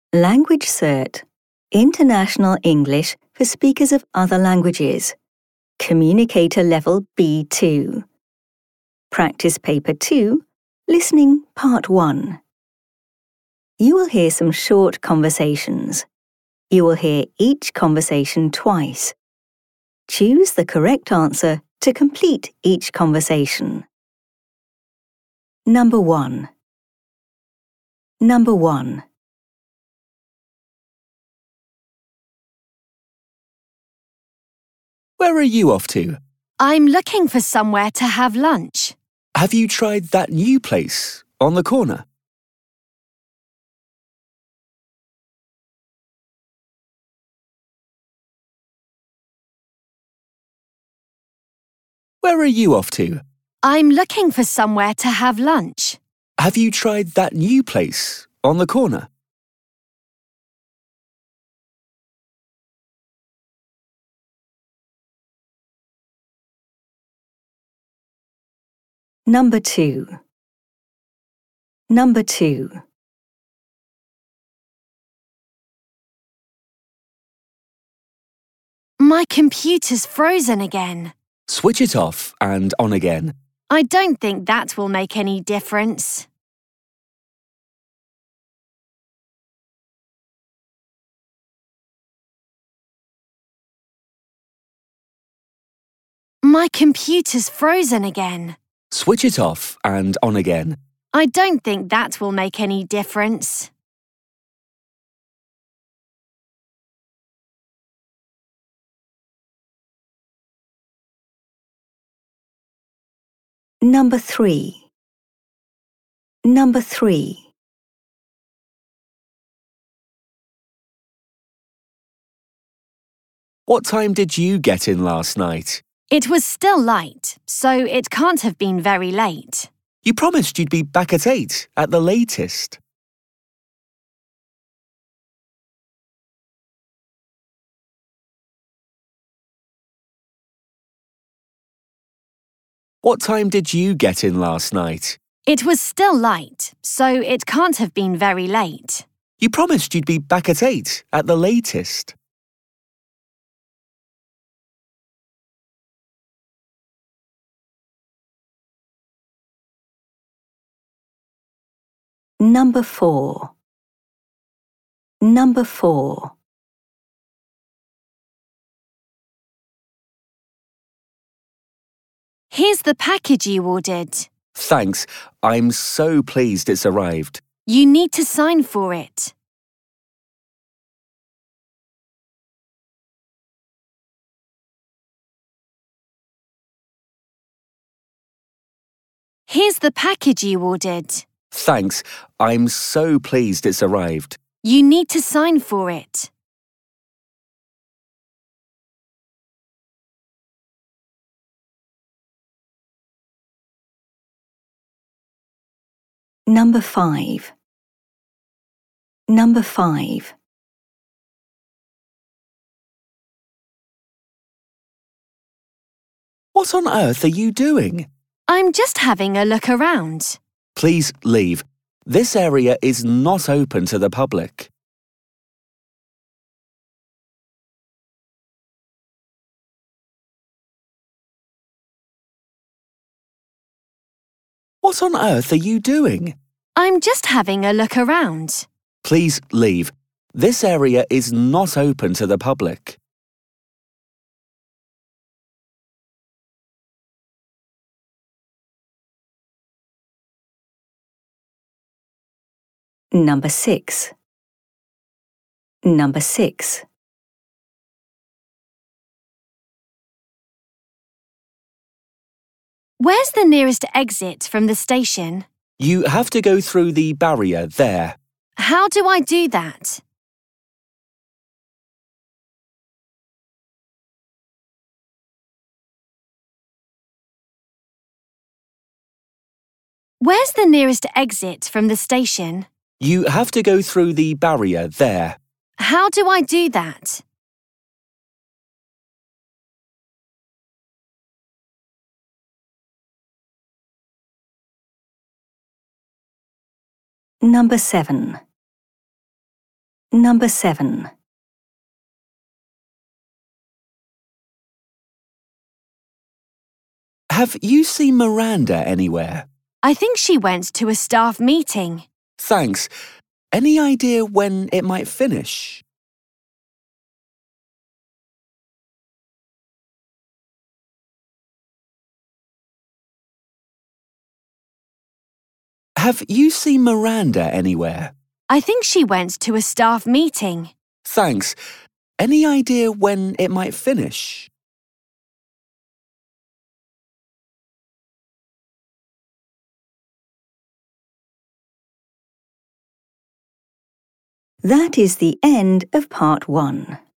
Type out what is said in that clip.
Language Cert. International English for speakers of other languages. Communicator Level B2. Practice Paper 2, Listening Part 1. You will hear some short conversations. You will hear each conversation twice. Choose the correct answer to complete each conversation. Number 1. Number 1. Where are you off to? I'm looking for somewhere to have lunch. Have you tried that new place on the corner? Where are you off to? I'm looking for somewhere to have lunch. Have you tried that new place on the corner? Number 2. Number 2. My computer's frozen again. Switch it off and on again. I don't think that will make any difference. My computer's frozen again. Switch it off and on again. I don't think that will make any difference. Number 3. Number 3. What time did you get in last night? It was still light, so it can't have been very late. You promised you'd be back at 8 at the latest. What time did you get in last night? It was still light, so it can't have been very late. You promised you'd be back at 8 at the latest. Number 4. Number 4. Here's the package you ordered. Thanks. I'm so pleased it's arrived. You need to sign for it. Here's the package you ordered. Thanks. I'm so pleased it's arrived. You need to sign for it. Number 5. Number 5. What on earth are you doing? I'm just having a look around. Please leave. This area is not open to the public. What on earth are you doing? I'm just having a look around. Please leave. This area is not open to the public. Number 6. Number 6. Where's the nearest exit from the station? You have to go through the barrier there. How do I do that? Where's the nearest exit from the station? You have to go through the barrier there. How do I do that? Number 7. Number 7. Have you seen Miranda anywhere? I think she went to a staff meeting. Thanks. Any idea when it might finish? Have you seen Miranda anywhere? I think she went to a staff meeting. Thanks. Any idea when it might finish? That is the end of part 1.